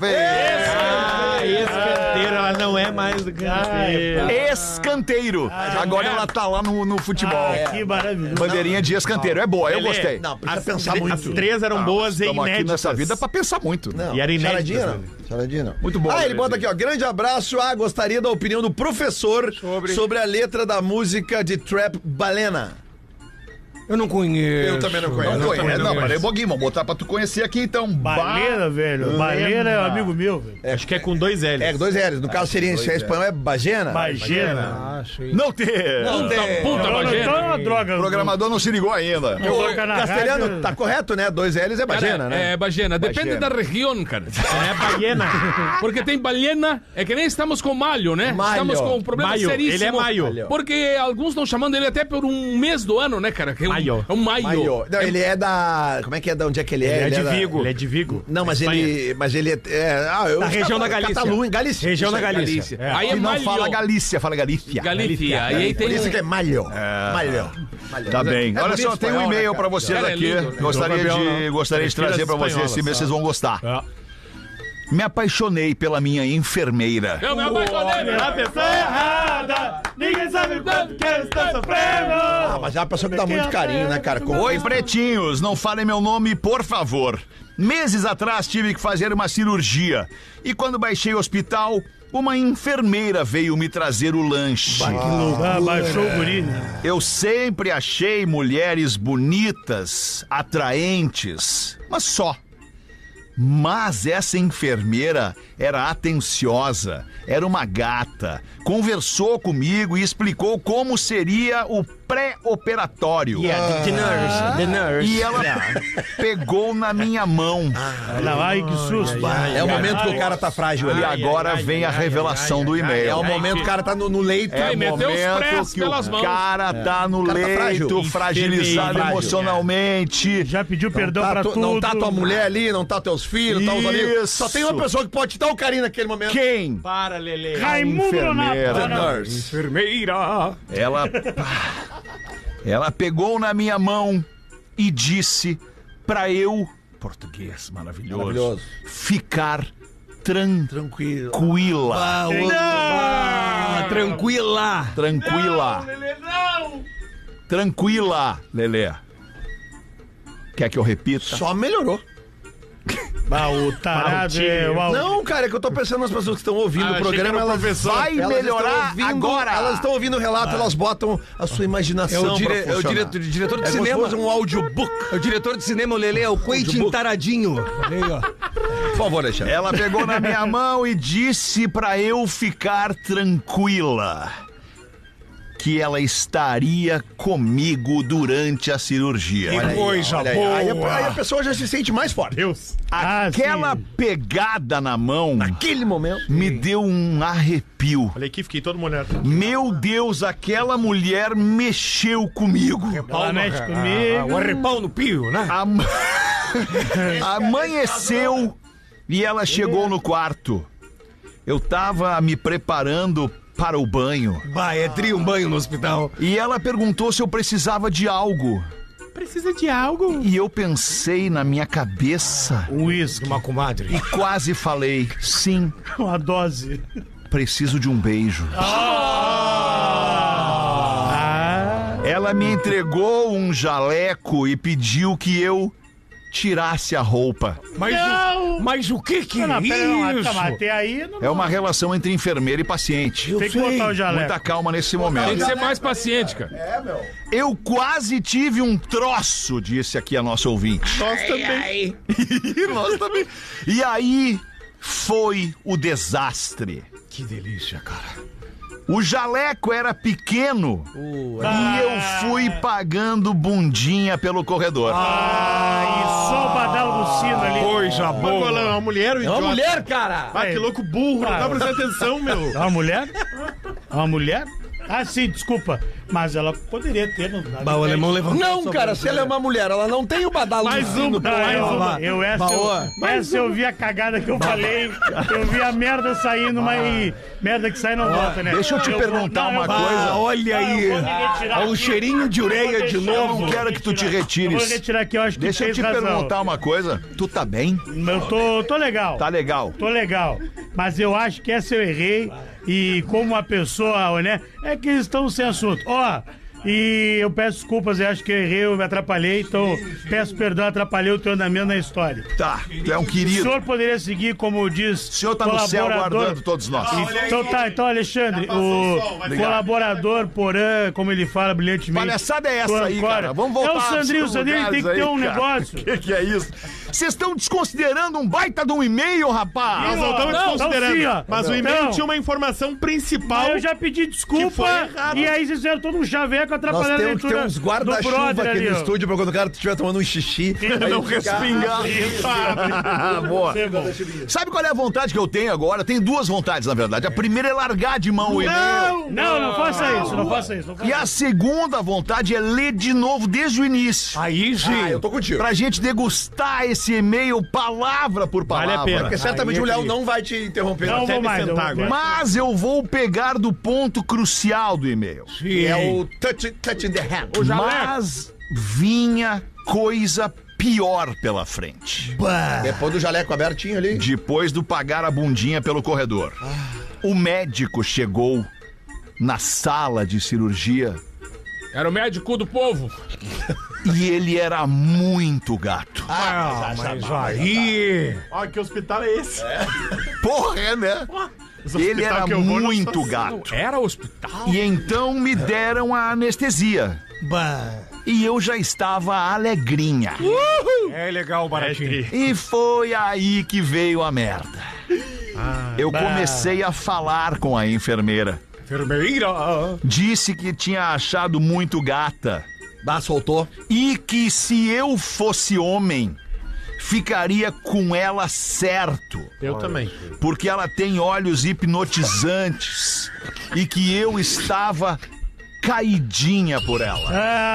Escanteiro, ela não é mais do canteiro. Escanteiro. Agora ela tá lá no futebol. Que maravilhoso. Bandeirinha de escanteiro. É boa, eu Lelê, gostei. Não, precisa As, pensar muito. as três eram boas e Estamos aqui inéditas. nessa vida pra pensar muito. Não, E era inédito, charadinha né? não. Charadinha não. Muito bom, ele Lelê. bota aqui, ó. Grande abraço. Gostaria da opinião do professor sobre a letra da música de Trap Balena. Eu não conheço. Eu também não conheço. Não conhece? Não, peraí um pouquinho, vamos botar pra tu conhecer aqui então. Baleira, velho. Baleira é um amigo meu, velho. Acho que é com 2 L's. É, 2 L's. No caso seria em espanhol é Bagena? Bagena. Não tem. Não tem. Puta, Não, bagena. então é uma droga. O programador não se ligou ainda. Eu vou colocar na Castelhano, rádio. tá correto, né? 2 L's é Bagena, Cara, né? É, Bagena. Depende Bagena. da região, cara. É baiena. Porque tem balena, é que nem estamos com malho, né? Malho. Estamos com um problema Maio, seríssimo. ele é maio. Porque alguns estão chamando ele até por um mês do ano, né, cara? Que é um Maio. É um maio. Não, ele é da... Como é que é? Da onde é que ele é? Ele é de Vigo. Ele é de Vigo. Não, mas ele é... Da região da Galícia. Catalunha, Galícia. Região da Galícia. É. Aí é E não malho. fala Galícia, fala Galícia. Galícia. Aí Por tem isso que é malho. Tá bem. Olha só, tem um e-mail pra vocês Cara, é aqui. lindo, né? Gostaria de trazer pra vocês, se vocês vão gostar. Me apaixonei pela minha enfermeira. Eu me apaixonei. A pessoa errada, ninguém sabe o quanto que ela está sofrendo. Mas é uma pessoa que dá muito carinho, né, cara? Oi, pretinhos, não falem meu nome, por favor. Meses atrás tive que fazer uma cirurgia. E quando baixei o hospital, uma enfermeira veio me trazer o lanche. Baixou o guri, né? Eu sempre achei mulheres bonitas, atraentes, mas só. Mas essa enfermeira era atenciosa, era uma gata, conversou comigo e explicou como seria o pré-operatório. The nurse. E ela pegou na minha mão. Ai, que susto. É o momento que o cara tá frágil ali. E agora vem a revelação do e-mail. É o momento que o cara tá no leito. É o meteu os momento prés que pelas o mãos. cara tá no cara tá leito, frágil. fragilizado Frágil. emocionalmente. Já pediu perdão pra tudo. Não tá tua mulher ali, não tá teus filhos, não tá os amigos. Isso. Só tem uma pessoa que pode te dar o carinho naquele momento. Quem? Para, Lelê. Raimundo Enfermeira. Nonato. Enfermeira. Ela pegou na minha mão e disse pra eu, português maravilhoso, ficar tranquila. Tranquila. Tranquila. Tranquila, Lelê. Quer que eu repita? Só melhorou. O tarado é o Não, cara, é que eu tô pensando nas pessoas que estão ouvindo o programa, elas Vai elas melhorar estão ouvindo, agora. Elas estão ouvindo o relato, elas botam a sua imaginação pra funcionar. diretor de É como se cinema. fosse um audiobook. É o diretor de cinema, o Lelê, é o Quentin Taradinho. Olha aí, ó. Por favor, Alexandre. Ela pegou na minha mão e disse pra eu ficar tranquila. Que ela estaria comigo durante a cirurgia. Que coisa Olha aí. boa. Aí a pessoa já se sente mais forte. Deus. Aquela pegada na mão Naquele momento. me deu um arrepio. Olha aqui, fiquei todo molhado. Meu Deus, aquela mulher mexeu comigo. Ela mexe comigo. O arrepão no pio, né? Amanheceu e ela chegou no quarto. Eu tava me preparando para o banho. É tri um banho no hospital. E ela perguntou se eu precisava de algo. Precisa de algo. E eu pensei na minha cabeça Uísque. Uma comadre. e quase falei, sim, Uma dose. preciso de um beijo. Ela me entregou um jaleco e pediu que eu tirasse a roupa. Mas o que que Não, é pera, não, isso? até aí não É uma relação entre enfermeira e paciente. tem que botar o jaleco. Muita calma nesse Tem momento. que ser mais paciente, cara. Eu quase tive um troço, disse aqui a nossa ouvinte. Nós também. Nós também. E aí foi o desastre. Que delícia, cara. O jaleco era pequeno e eu fui pagando bundinha pelo corredor. E só o badalo do sino ali. Coisa Mas ela é uma mulher, o É idiota. uma mulher, cara. Ah, que louco burro. Não tá prestando atenção, meu. É uma mulher? É uma mulher? Ah, sim, desculpa. Mas ela poderia ter. O alemão levantou. Não, cara, se ela é uma mulher, ela não tem o badalo Mais do sino. um. Mais uma. Essa eu vi a cagada que eu falei. Eu vi a merda saindo, mas merda que sai não volta, né? Deixa eu te perguntar uma coisa. Olha aí. Olha o cheirinho de ureia de Eu novo. não quero que tu te Eu vou retires. retirar aqui, eu acho que Deixa eu fez te razão. perguntar uma coisa. Tu tá bem? Eu tô legal. Tá legal. Tô legal. Mas eu acho que essa eu errei. E como uma pessoa, né? É que eles estão sem assunto. Ó. E eu peço desculpas, eu acho que eu errei, eu me atrapalhei, então peço perdão, atrapalhei o teu andamento na história. Tá, tu é um O querido. senhor poderia seguir, como diz. O senhor tá no céu guardando todos nós. Então, Alexandre, o colaborador Porã, como ele fala brilhantemente. Palhaçada é essa do aí, Ancora. cara? Vamos voltar. É o Sandrinho tem que ter um negócio. O que é isso? Vocês estão desconsiderando um baita de um e-mail, rapaz! Nós não estamos desconsiderando. sim, ó. Mas o e-mail tinha uma informação principal. Eu já pedi desculpa Que foi errado. e aí vocês fizeram todo um chaveco Nós atrapalhando a temos que ter leitura uns do guarda-chuva brother aqui ali, no ó. estúdio pra quando o cara estiver tomando um xixi. Não respingar. Boa. Sabe qual é a vontade que eu tenho agora? Eu tenho duas vontades, na verdade. A primeira é largar de mão o e-mail. Não faça isso, não faça isso. E a segunda vontade é ler de novo desde o início. Aí sim. Eu tô contigo. Pra gente degustar esse e-mail palavra por palavra. Vale a pena. Porque certamente o Léo não vai te interromper. Não Até vou me mais. sentar agora. Mas eu vou pegar do ponto crucial do e-mail. Que é o touch in the hand. Mas vinha coisa pior pela frente. Depois do jaleco abertinho ali. Depois do pagar a bundinha pelo corredor. O médico chegou na sala de cirurgia Era o médico do povo. e ele era muito gato. Mas aí... Ó, que hospital é esse? Porra, é, né? Os Ele hospital era que eu vou não muito são assim. gato. Era hospital. E então me deram a anestesia. E eu já estava alegrinha. É legal, baratinho. E foi aí que veio a merda. Eu comecei a falar com a enfermeira. Enfermeira. Disse que tinha achado muito gata. Soltou. E que se eu fosse homem, ficaria com ela certo. Eu também. Porque ela tem olhos hipnotizantes. E que eu estava caidinha por ela.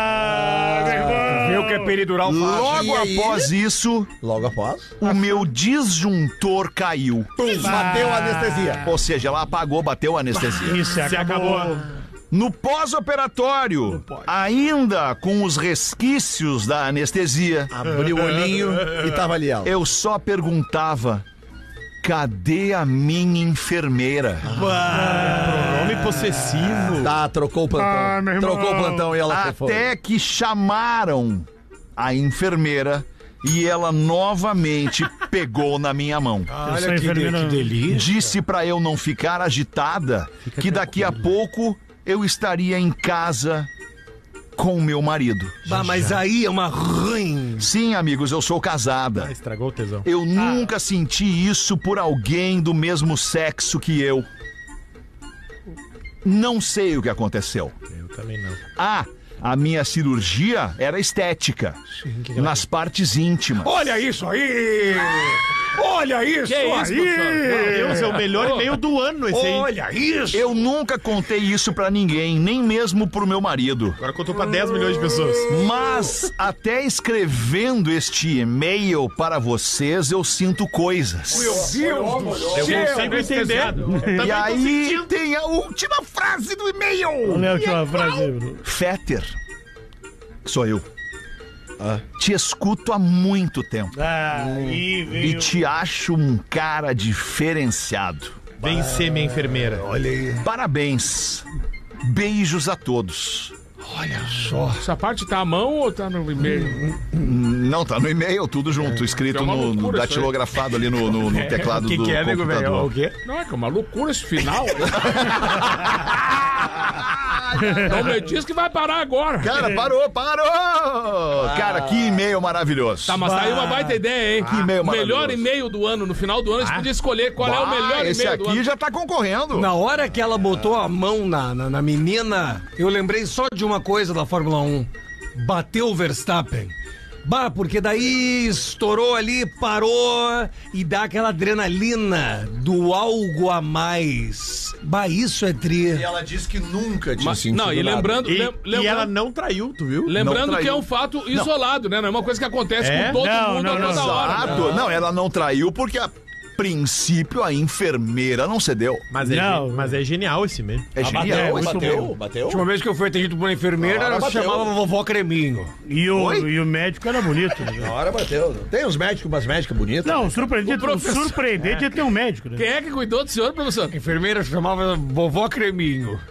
Vê o que é peridural fácil. Logo E aí? após isso, Logo após. o meu disjuntor caiu. Bateu a anestesia. Ou seja, ela apagou, bateu a anestesia. Isso, Se acabou. No pós-operatório, ainda com os resquícios da anestesia, Abriu o olhinho e tava ali ela. eu só perguntava: cadê a minha enfermeira? Pronome possessivo. Tá, trocou o plantão. meu irmão. Trocou o plantão e ela foi. Até que chamaram a enfermeira e ela novamente pegou na minha mão. Olha que delícia. Disse pra eu não ficar agitada, que daqui a pouco eu estaria em casa com o meu marido. Mas aí é uma ruim. Sim, amigos, eu sou casada. Estragou o tesão. Eu nunca senti isso por alguém do mesmo sexo que eu. Não sei o que aconteceu. Eu também não. A minha cirurgia era estética. Nas partes íntimas. Olha isso aí! Olha isso Que isso, aí! Meu Deus, é o melhor e-mail do ano esse aí. Olha isso! Eu nunca contei isso pra ninguém, nem mesmo pro meu marido. Agora contou pra 10 milhões de pessoas. Mas até escrevendo este e-mail para vocês, eu sinto coisas. Meu Deus do Eu céu! consigo entender. E aí tem a última frase do e-mail. Olha a última frase, Bruno. Fetter, sou eu. Te escuto há muito tempo Aí e veio. te acho um cara diferenciado. Vem ser minha enfermeira. Olha aí. Parabéns. Beijos a todos. Essa parte tá à mão ou tá no e-mail? Não, tá no e-mail, tudo junto, escrito É uma no loucura isso aí. datilografado ali no teclado do computador. O quê? Não, é que é uma loucura esse final. Não me diz que vai parar agora. Cara, parou! Cara, que e-mail maravilhoso. Tá, mas tá aí uma baita ideia, hein? Que e-mail Melhor maravilhoso. e-mail do ano. No final do ano, você podia escolher qual é o melhor Esse e-mail do aqui ano. já tá concorrendo. Na hora que ela botou a mão na menina, eu lembrei só de uma coisa da Fórmula 1. Bateu o Verstappen. Porque daí estourou ali, parou e dá aquela adrenalina do algo a mais. Isso é tri. E ela disse que nunca tinha Mas, sentido não, e nada. lembrando, E lembrando, ela não traiu, tu viu? lembrando não que é traiu. um fato isolado, né? Não é uma coisa que acontece É? com todo Não, mundo não, a não. toda hora. Exato. Não, ela não traiu porque a princípio a enfermeira não cedeu. Mas é genial esse e-mail. É genial. muito Bateu? A última vez que eu fui atendido por uma enfermeira, ela se chamava Vovó Creminho. E o médico era bonito. Né? Na hora bateu. Tem uns médicos, umas médicas bonitas. Não, surpreendente, O professor- surpreendente é ter um médico. Né? Quem é que cuidou do senhor, professor? A enfermeira se chamava Vovó Creminho.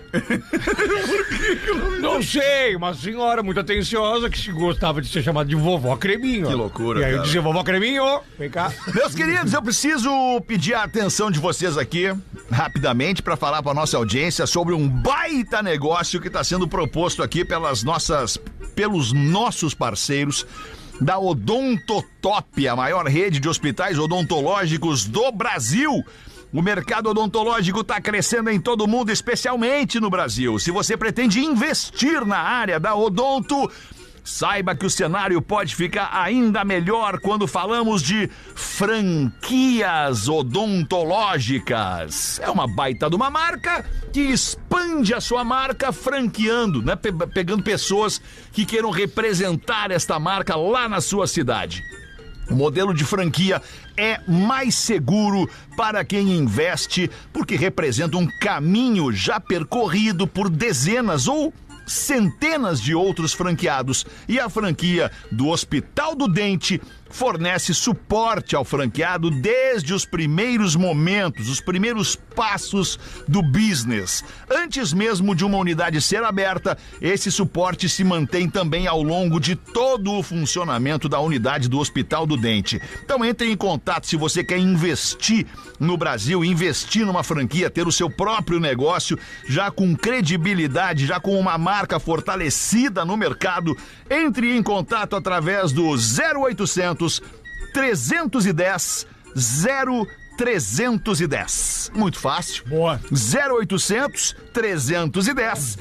Não sei, uma senhora muito atenciosa que gostava de ser chamada de Vovó Creminho. Que loucura, E aí eu cara. dizia, Vovó Creminho, vem cá. Meus queridos, eu preciso pedir a atenção de vocês aqui, rapidamente, para falar para nossa audiência sobre um baita negócio que está sendo proposto aqui pelos nossos parceiros da Odontotop, a maior rede de hospitais odontológicos do Brasil. O mercado odontológico está crescendo em todo o mundo, especialmente no Brasil. Se você pretende investir na área da odonto, saiba que o cenário pode ficar ainda melhor quando falamos de franquias odontológicas. É uma baita de uma marca que expande a sua marca franqueando, né? Pegando pessoas que queiram representar esta marca lá na sua cidade. O modelo de franquia é mais seguro para quem investe, porque representa um caminho já percorrido por dezenas ou centenas de outros franqueados. E a franquia do Hospital do Dente fornece suporte ao franqueado desde os primeiros momentos, os primeiros passos do business. Antes mesmo de uma unidade ser aberta, esse suporte se mantém também ao longo de todo o funcionamento da unidade do Hospital do Dente. Então entre em contato se você quer investir no Brasil, investir numa franquia, ter o seu próprio negócio, já com credibilidade, já com uma marca fortalecida no mercado. Entre em contato através do 0800 310 0310. Muito fácil. Boa. 0800 310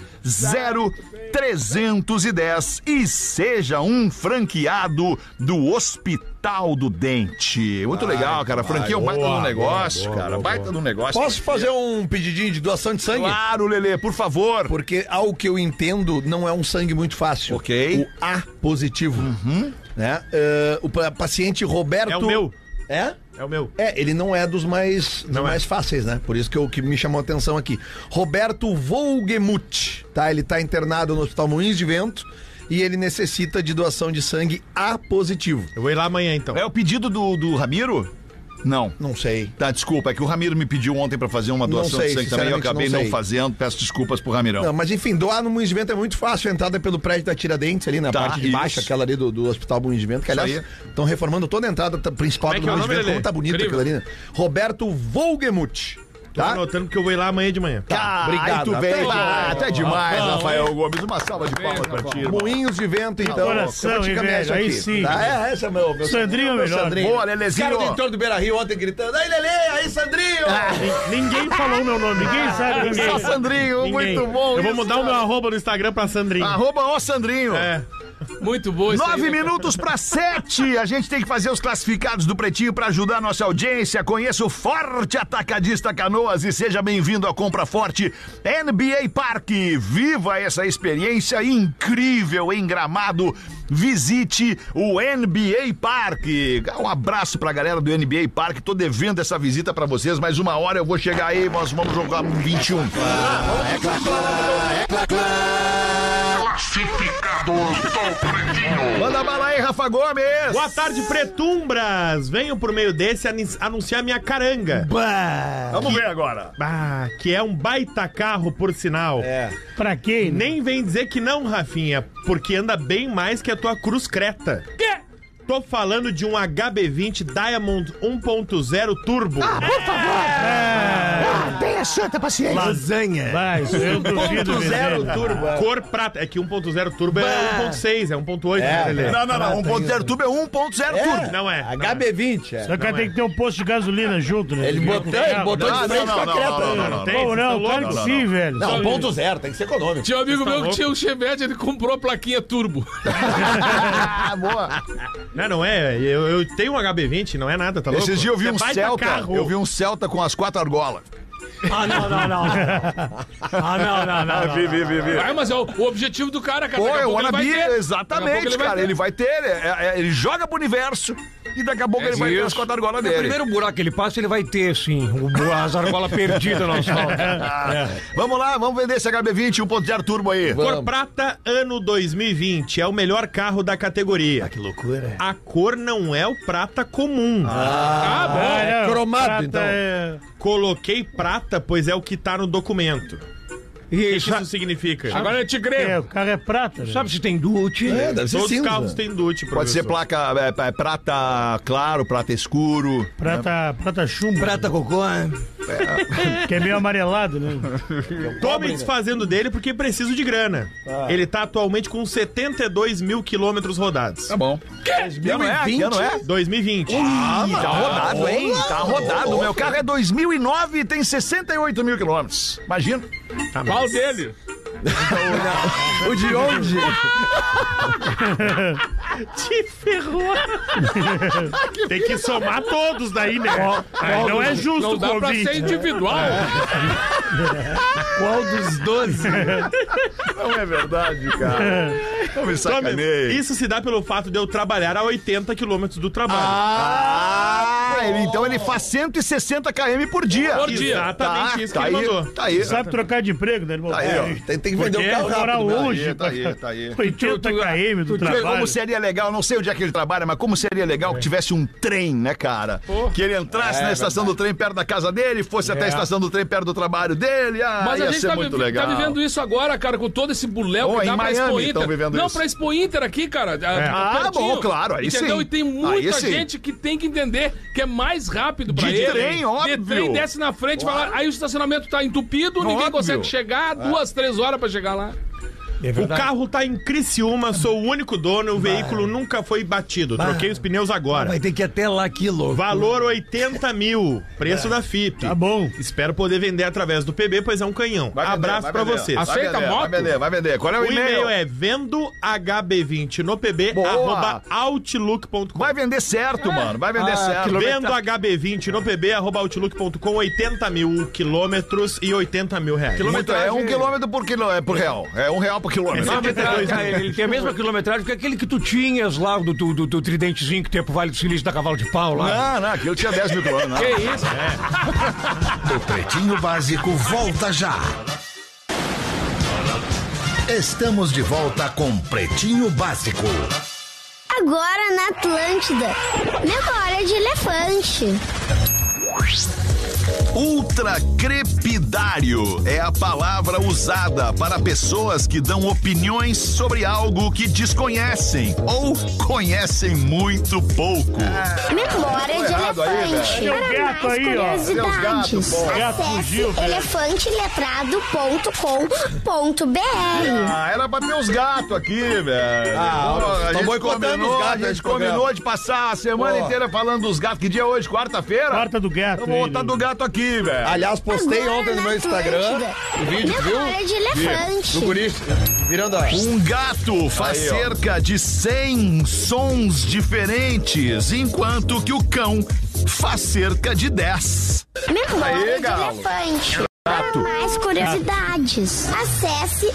0310 e seja um franqueado do Hospital do Dente. Muito legal, cara. A franquia é um baita do negócio, cara. Baita do negócio. Posso fazer um pedidinho de doação de sangue? Claro, Lelê, por favor. Porque, ao que eu entendo, não é um sangue muito fácil. Ok. O A positivo. Né? O paciente Roberto... É o meu. É? É o meu. Ele não é dos mais fáceis, né? Por isso que me chamou a atenção aqui. Roberto Volgemuth, tá? Ele tá internado no Hospital Moinhos de Vento e ele necessita de doação de sangue A positivo. Eu vou ir lá amanhã, então. É o pedido do Ramiro? Não. Não sei. Tá, desculpa, é que o Ramiro me pediu ontem pra fazer uma doação de sangue também, eu acabei não fazendo, peço desculpas pro Ramirão. Não, mas enfim, doar no Moinhos de Vento é muito fácil, a entrada é pelo prédio da Tiradentes, ali na parte de baixo, aquela ali do Hospital Moinhos de Vento, que aliás, estão reformando toda a entrada principal do Moinhos de Vento, como tá bonito aquilo ali, né? Roberto Volgemuth. Tô anotando que eu vou ir lá amanhã de manhã. Tá, obrigado. Até demais, Rafael Gomes. Uma salva de palmas pra ti. Moinhos de Vento, então. Coração, velho, aí sim. Tá, esse é meu Sandrinho é melhor. Sandrinho. Boa, Lelezinho. Cara do entorno do Beira-Rio ontem gritando, aí Lelê, aí Sandrinho. Ninguém falou meu nome, ninguém sabe. Só Sandrinho, muito bom. Eu vou mudar o meu arroba no Instagram pra Sandrinho. @ Sandrinho. É. Muito bom isso 9 aí, né, minutos para 7. A gente tem que fazer os classificados do Pretinho para ajudar a nossa audiência. Conheça o Forte Atacadista Canoas e seja bem-vindo à Compra Forte NBA Parque. Viva essa experiência incrível em Gramado. Visite o NBA Parque. Um abraço pra galera do NBA Parque. Tô devendo essa visita pra vocês. Mais uma hora eu vou chegar aí. Nós vamos jogar 21. Classificados do Pretinho. Manda bala aí, Rafa Gomes. Boa tarde, Pretumbras. Venho por meio desse anunciar minha caranga. Vamos ver agora. Que é um baita carro, por sinal. Pra quem? Nem vem dizer que não, Rafinha, porque anda bem mais que a tua Cruz Creta. Quê? Tô falando de um HB20 Diamond 1.0 Turbo. Por favor. Tenha santa paciência. Lasanha. Vai, isso eu duvido. 1.0 turbo. Cor prata. É que 1.0 Turbo é 1.6, é 1.8, né, Lelê? Não. 1.0 turbo é 1.0 turbo. Não é. HB20. Só que tem que ter um posto de gasolina junto, né? Ele botou de frente com a Creta. Não. Tem, Ou vocês não, tão claro loucos? que sim, velho. Não, 1.0, tem que ser econômico. Tinha um amigo meu que louco? tinha um Chevette, ele comprou a plaquinha turbo. Boa. Não é. Eu tenho um HB20, não é nada, tá louco? Esses dias eu vi É um baita Celta. carro. Eu vi um Celta com as 4 argolas. Não. Ah, mas é o objetivo do cara, cara. Pô, Daqui a é o pouco ele vai wannabe, ter. Daqui a exatamente, pouco ele vai cara. ter. Ele vai ter, ele joga pro universo e daqui a pouco ele vai ter as 4 argolas O dele. primeiro buraco que ele passa, ele vai ter, sim, as argolas perdidas no asfalto. Vamos lá, vamos vender esse HB20 1.0 turbo aí. Cor prata, ano 2020. É o melhor carro da categoria. Que loucura. A cor não é o prata comum. É cromado, então. Coloquei prata, pois é o que tá no documento. O que isso significa? Agora eu te creio. O carro é prata. Né? Sabe se tem DUT? Deve ser Todos os cinza. carros têm DUT, Pode ser professor. placa prata claro, prata escuro. Prata chumbo. Prata cocô. Que é meio amarelado, né? Tô me desfazendo dele porque preciso de grana. Ele tá atualmente com 72 mil quilômetros rodados. Tá bom. Que ano é? 2020. Tá rodado, hein? Tá rodado. O meu carro é 2009 e tem 68 mil quilômetros. Imagina. Qual dele? O de onde? Te ferrou. Tem que somar todos daí, né? Não é justo Não dá com o pra ouvinte. ser individual. Qual dos 12? Não é verdade, cara. Não me sacaneie. Isso se dá pelo fato de eu trabalhar a 80 quilômetros do trabalho. Então ele faz 160 km por dia. Por dia. Exatamente isso que Tá ele aí, mandou. tá aí. Sabe trocar de emprego, né, irmão? Tá aí, ó. Tem que vender o carro Morar rápido. longe. Tá aí, tá aí. 80 km do trabalho. Como seria legal, não sei onde é que ele trabalha, mas como seria legal que tivesse um trem, né, cara? Que ele entrasse na estação do trem perto da casa dele, fosse até a estação do trem perto do trabalho dele. Mas a ia gente ser tá, muito legal. tá vivendo isso agora, cara, com todo esse buléu Pô, que dá em pra Expo Miami tão Inter. vivendo Não, isso. pra Expo Inter aqui, cara. bom, claro, aí entendeu? sim. E tem Aí muita sim. gente que tem que entender que é mais rápido pra De ele. trem, óbvio. De trem, desce na frente, vai lá, aí o estacionamento tá entupido, ninguém Óbvio. consegue chegar, 2, 3 horas pra chegar lá. O carro tá em Criciúma, sou o único dono, o veículo nunca foi batido. Troquei os pneus agora. Vai ter que ir até lá, que louco. Valor 80 mil, preço da FIP. Tá bom. Espero poder vender através do PB, pois é um canhão. Abraço pra vocês. Aceita moto? Vai vender. Qual é o O e-mail? e-mail é vendohb20 no pb Boa. @outlook.com. Vai vender certo, mano. Vai vender certo. Vendo HB20 no pb @outlook.com, 80 mil quilômetros e 80 mil reais. Muito, é 1 quilômetro por real. É R$1 por quilômetro. Ele tem a mesma quilometragem que aquele que tu tinhas lá do tridentezinho que tem pro Vale do Silício da Cavalo de Pau lá. Não, aquilo tinha 10 mil quilômetros. Não. Que isso? O Pretinho Básico volta já. Estamos de volta com Pretinho Básico. Agora na Atlântida. Memória de elefante. Ultracrepidário é a palavra usada para pessoas que dão opiniões sobre algo que desconhecem ou conhecem muito pouco. Memória de errado aí, elefante. velho. Para Tem um gato mais aí, ó. curiosidades, Tem uns gatos, pô. O gato acesse fugiu, velho. elefanteletrado.com.br. Era pra ter os gatos aqui, velho. A gente boicotando os gatos a gente nesse programa. combinou de passar a semana inteira falando dos gatos. Que dia é hoje? Quarta-feira? Quarta do gato. Vamos botar aí, do gato aqui, velho. Aliás, postei Agora ontem no na meu Instagram Atlântida. o vídeo, tu viu? Memória de elefante. Do guri virando a... Um gato faz Aí, ó. cerca de 100 sons diferentes, enquanto que o cão faz cerca de 10. Memória Aí, de galo. elefante. Para mais curiosidades, acesse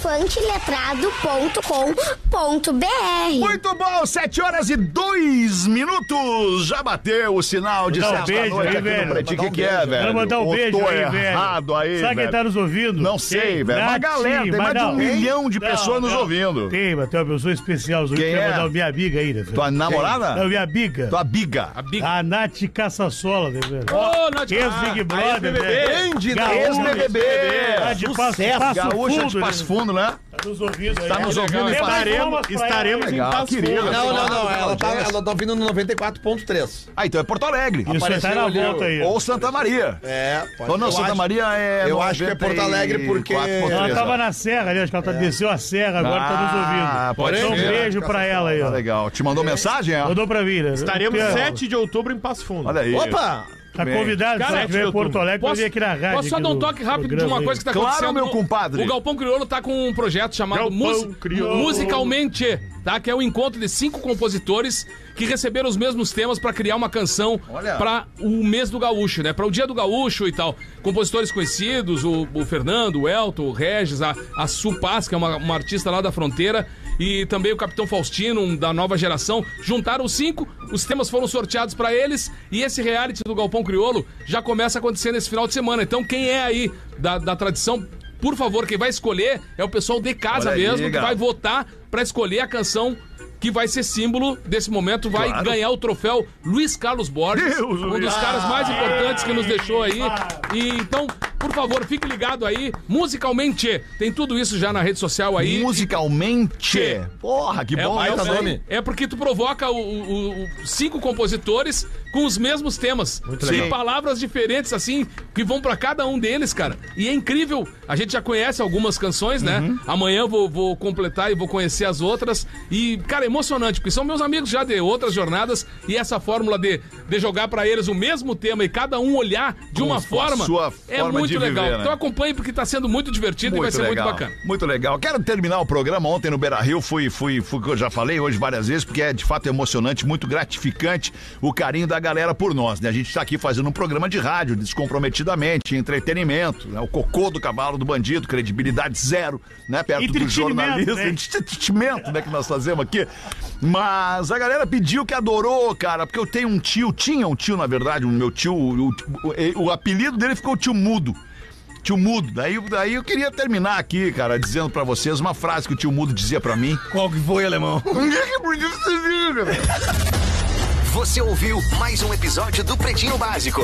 elefanteletrado.com.br. Muito bom, 7h02. Já bateu o sinal de Dá um 7 da beijo noite aí, aqui no velho. Pretinho. O que é, velho? Quero mandar um Ou beijo tô aí, velho. errado aí, Sabe quem velho? tá nos ouvindo? Não sei, velho. Uma Natinho, galera, tem mais de 1 milhão de pessoas nos ouvindo. Tem, mas tem uma pessoa especial. Os Quem quer é? mandar minha amiga aí, né, velho? Tua namorada? Não, minha amiga. Tua biga. A Nath Caçassola, né, velho? Ô, Nath, Ex-Big Brother, velho. Grande, Gaúcho. Ex-BBB. Tá de Passo Gaúcha de Fundo, Passo né? Fundo, né? Tá nos ouvindo aí. Tá nos ouvindo e Estaremos em Legal, Passo querido. Fundo. Não, ela Audiência. tá vindo no 94.3. Ah, então é Porto Alegre. Isso aí tá Apareceu na ali, volta aí. Ou Santa Maria. É, pode Ou não, eu Santa acho- Maria é. eu acho que é Porto Alegre porque- 94.3, Ela tava ó. na serra ali, acho que ela desceu a serra, agora tá nos ouvindo. pode Então um ser. beijo pra ela aí, Tá ó. legal. Te mandou mensagem, é? Mandou pra mim, né? Estaremos Tem- 7 de outubro em Passo Fundo. Olha aí. Opa! Tá Bem. convidado, se Cara, você estiver em Porto Alegre, pra vir aqui na rádio. Posso só aqui dar um no toque rápido de programa uma aí. coisa que tá Claro, acontecendo? meu compadre. O Galpão Crioulo tá com um projeto chamado Galpão Crioulo. Musicalmente, tá? Que é o encontro de 5 compositores que receberam os mesmos temas pra criar uma canção Olha. pra o mês do gaúcho, né? Pra o dia do gaúcho e tal. Compositores conhecidos, o Fernando, o Elton, o Regis, a Su Paz, que é uma artista lá da fronteira, e também o Capitão Faustino, da nova geração. Juntaram os 5, os temas foram sorteados pra eles, e esse reality do Galpão Crioulo já começa a acontecer nesse final de semana. Então quem é aí da tradição, por favor, quem vai escolher é o pessoal de casa Olha aí, mesmo, que Galo. vai votar pra escolher a canção que vai ser símbolo desse momento, vai Claro. ganhar o troféu Luiz Carlos Borges, Deus, um dos Luiz. caras mais importantes que nos deixou aí. E então, por favor, fique ligado aí. Musicalmente, tem tudo isso já na rede social aí. Musicalmente. Porra, que bom, baita nome. É porque tu provoca 5 compositores com os mesmos temas. legal. E palavras diferentes, assim, que vão pra cada um deles, cara. E é incrível. A gente já conhece algumas canções, né? Amanhã eu vou completar e vou conhecer as outras. E, cara, é emocionante, porque são meus amigos já de outras jornadas. E essa fórmula de jogar pra eles o mesmo tema e cada um olhar de uma forma, é muito legal. Viver, né? Então acompanhe, porque tá sendo muito divertido e vai ser legal, muito bacana. Muito legal. Quero terminar o programa ontem no Beira-Rio. Fui, que eu já falei hoje várias vezes, porque é de fato emocionante, muito gratificante o carinho da galera por nós, né? A gente tá aqui fazendo um programa de rádio, descomprometidamente, entretenimento, né? O cocô do cavalo do bandido, credibilidade zero, né? Perto do jornalismo, né? entretenimento, né? Que nós fazemos aqui. Mas a galera pediu que adorou, cara, porque eu tenho um tio, tinha um tio, na verdade, o meu tio, o apelido dele ficou Tio Mudo. Tio Mudo. Daí eu queria terminar aqui, cara, dizendo pra vocês uma frase que o Tio Mudo dizia pra mim. Qual que foi, alemão? Você ouviu mais um episódio do Pretinho Básico.